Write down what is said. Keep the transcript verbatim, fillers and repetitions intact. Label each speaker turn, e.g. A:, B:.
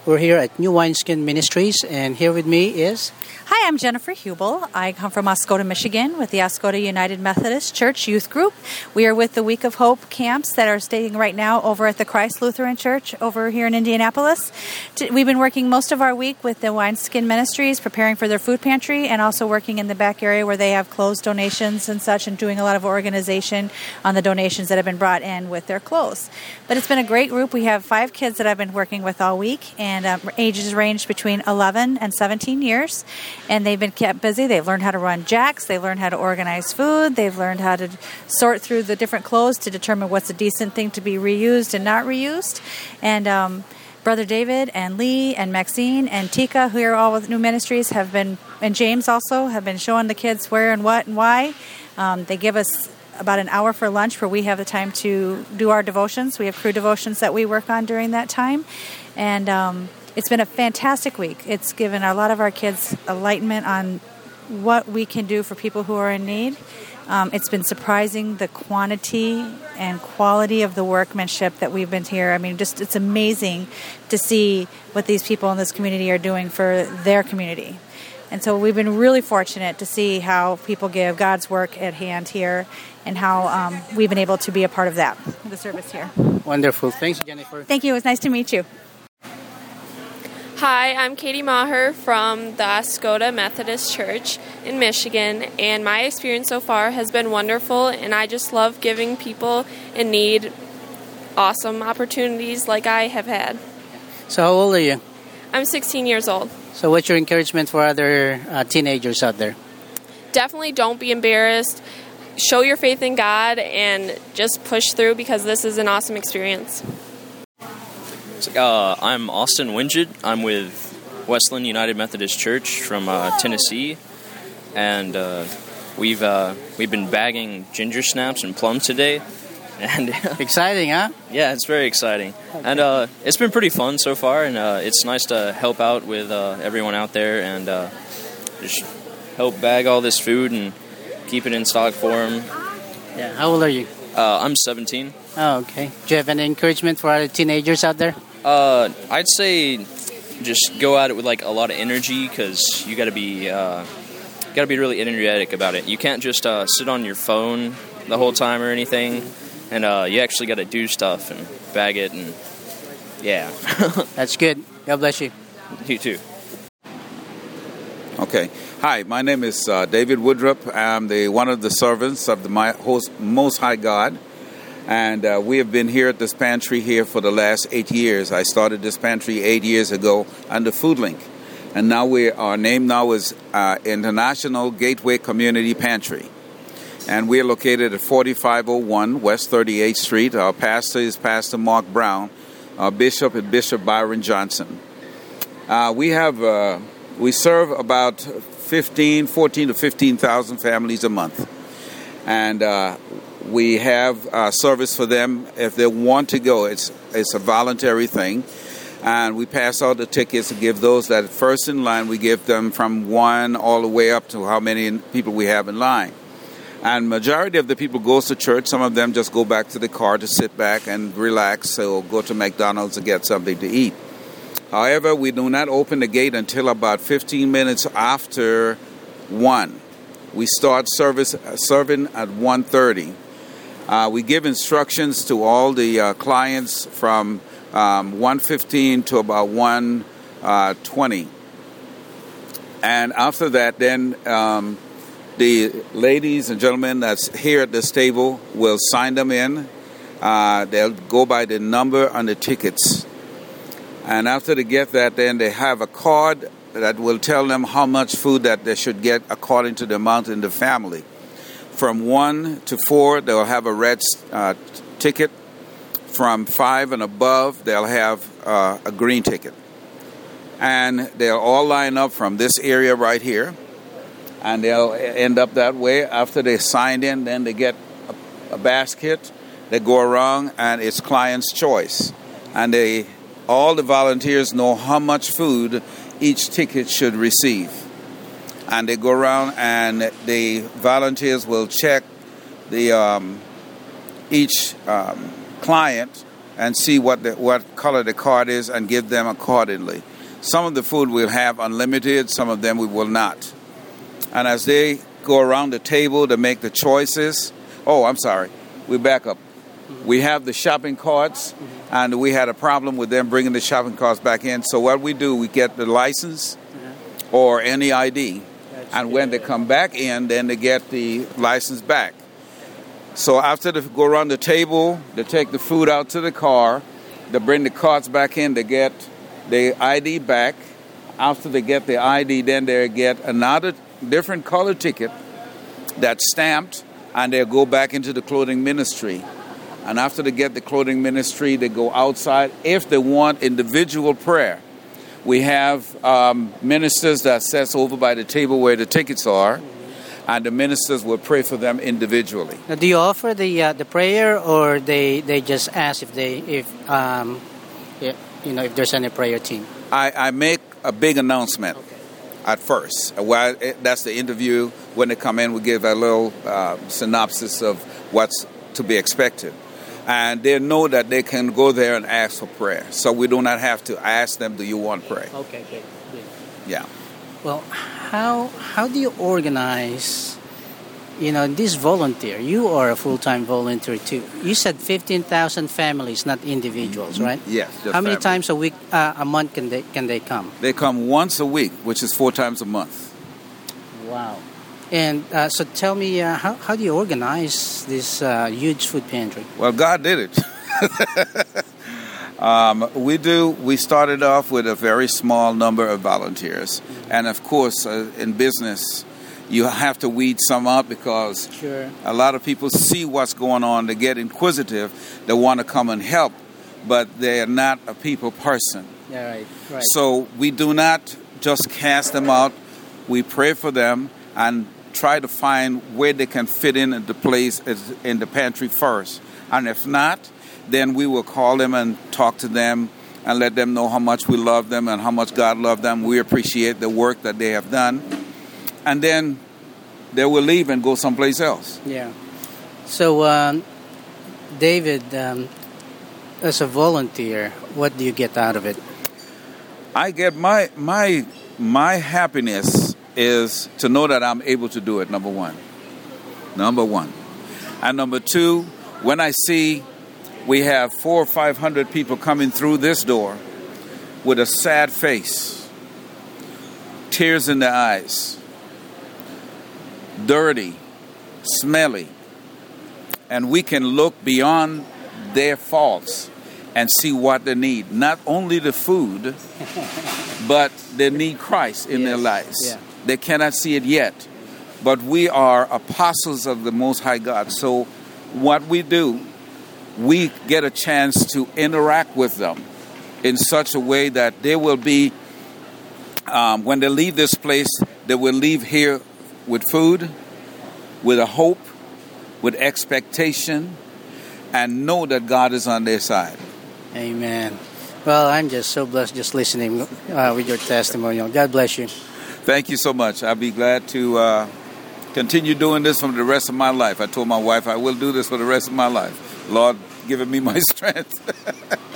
A: We're here at New Wineskin Ministries, and here with me is...
B: Hi, I'm Jennifer Hubel. I come from Oscoda, Michigan, with the Oscoda United Methodist Church Youth Group. We are with the Week of Hope camps that are staying right now over at the Christ Lutheran Church over here in Indianapolis. We've been working most of our week with the Wineskin Ministries, preparing for their food pantry, and also working in the back area where they have clothes donations and such, and doing a lot of organization on the donations that have been brought in with their clothes. But it's been a great group. We have five kids that I've been working with all week, and um, ages range between eleven and seventeen years. And they've been kept busy. They've learned how to run jacks. They've learned how to organize food. They've learned how to sort through the different clothes to determine what's a decent thing to be reused and not reused. And um, Brother David and Lee and Maxine and Tika, who are all with New Ministries, have been, and James also, have been showing the kids where and what and why. Um, they give us about an hour for lunch where we have the time to do our devotions. We have crew devotions that we work on during that time. And um It's been a fantastic week. It's given a lot of our kids enlightenment on what we can do for people who are in need. Um, it's been surprising the quantity and quality of the workmanship that we've been here. I mean, just it's amazing to see what these people in this community are doing for their community. And so we've been really fortunate to see how people give God's work at hand here, and how um, we've been able to be a part of that, the service here.
A: Wonderful. Thanks, Jennifer.
B: Thank you. It was nice to meet you.
C: Hi, I'm Katie Maher from the Oscoda Methodist Church in Michigan, and my experience so far has been wonderful, and I just love giving people in need awesome opportunities like I have had.
A: So how old are you?
C: I'm sixteen years old.
A: So what's your encouragement for other uh, teenagers out there?
C: Definitely don't be embarrassed. Show your faith in God and just push through, because this is an awesome experience.
D: Uh, I'm Austin Wingett. I'm with Westland United Methodist Church from uh, Tennessee, and uh, we've uh, we've been bagging ginger snaps and plums today. And
A: exciting, huh?
D: Yeah, it's very exciting, okay. and uh, it's been pretty fun so far. And uh, it's nice to help out with uh, everyone out there and uh, just help bag all this food and keep it in stock for them.
A: Yeah. How old are you?
D: Uh, I'm seventeen.
A: Oh, okay. Do you have any encouragement for other teenagers out there?
D: Uh, I'd say just go at it with like a lot of energy, because you got to be uh, got to be really energetic about it. You can't just uh, sit on your phone the whole time or anything, and uh, you actually got to do stuff and bag it, and yeah.
A: That's good. God bless you.
D: You too.
E: Okay. Hi, my name is uh, David Woodrup. I'm the one of the servants of the Most High God. And uh, we have been here at this pantry here for the last eight years. I started this pantry eight years ago under FoodLink. And now we, our name now is uh, International Gateway Community Pantry. And we are located at forty-five oh one West thirty-eighth Street. Our pastor is Pastor Mark Brown. Our bishop is Bishop Byron Johnson. Uh, we have, uh, we serve about fifteen, fourteen to fifteen thousand families a month. And uh, we have uh, service for them if they want to go. It's it's a voluntary thing. And we pass out the tickets to give those that are first in line. We give them from one all the way up to how many people we have in line. And majority of the people goes to church. Some of them just go back to the car to sit back and relax, or go to McDonald's to get something to eat. However, we do not open the gate until about fifteen minutes after one. We start service uh, serving at one thirty. Uh, we give instructions to all the uh, clients from um, one fifteen to about one twenty. And after that, then um, the ladies and gentlemen that's here at this table will sign them in. Uh, they'll go by the number on the tickets. And after they get that, then they have a card that will tell them how much food that they should get according to the amount in the family. From one to four, they'll have a red uh, ticket. From five and above, they'll have uh, a green ticket. And they'll all line up from this area right here. And they'll end up that way. After they signed in, then they get a, a basket. They go around, and it's client's choice. And they, all the volunteers know how much food each ticket should receive. And they go around, and the volunteers will check the um, each um, client and see what the, what color the card is and give them accordingly. Some of the food we'll have unlimited, some of them we will not. And as they go around the table to make the choices, oh, I'm sorry, we back up. Mm-hmm. We have the shopping carts, mm-hmm. and we had a problem with them bringing the shopping carts back in. So what we do, we get the license mm-hmm. or any I D. That's and when good. They come back in, then they get the license back. So after they go around the table, they take the food out to the car, they bring the carts back in, they get the I D back. After they get the I D, then they get another different color ticket that's stamped, and they'll go back into the clothing ministry. And after they get the clothing ministry, they go outside. If they want individual prayer, we have um, ministers that sits over by the table where the tickets are, and the ministers will pray for them individually.
A: Now, do you offer the uh, the prayer, or they, they just ask if they if um if, you know if there's any prayer team?
E: I, I make a big announcement. Okay. At first. Well, that's the interview. When they come in, we give a little uh, synopsis of what's to be expected. And they know that they can go there and ask for prayer. So we do not have to ask them, do you want prayer?
A: Okay, good. good.
E: Yeah.
A: Well, how how do you organize, you know, this volunteer? You are a full-time volunteer, too. You said fifteen thousand families, not individuals, right?
E: Yes. Just
A: how many
E: families.
A: times a week, uh, a month can they can they come?
E: They come once a week, which is four times a month.
A: Wow. And uh, so tell me, uh, how, how do you organize this uh, huge food pantry?
E: Well, God did it. um, we do. We started off with a very small number of volunteers. Mm-hmm. And, of course, uh, in business, you have to weed some out because
A: sure.
E: a lot of people see what's going on. They get inquisitive. They want to come and help, but they're not a people person.
A: Yeah, right, right.
E: So we do not just cast them out. We pray for them and try to find where they can fit in at the place in the pantry first. And if not, then we will call them and talk to them and let them know how much we love them and how much God loved them. We appreciate the work that they have done. And then they will leave and go someplace else.
A: Yeah. So, um, David, um, as a volunteer, what do you get out of it?
E: I get my my my happiness is to know that I'm able to do it, number one. Number one. And number two, when I see we have four or five hundred people coming through this door with a sad face, tears in their eyes, dirty, smelly, and we can look beyond their faults and see what they need. Not only the food, but they need Christ in yes. their lives.
A: Yeah.
E: They cannot see it yet, but we are apostles of the Most High God. So what we do, we get a chance to interact with them in such a way that they will be, um, when they leave this place, they will leave here with food, with a hope, with expectation, and know that God is on their side.
A: Amen. Well, I'm just so blessed just listening uh, with your testimonial. God bless you.
E: Thank you so much. I'll be glad to uh, continue doing this for the rest of my life. I told my wife I will do this for the rest of my life. Lord, giving me my strength.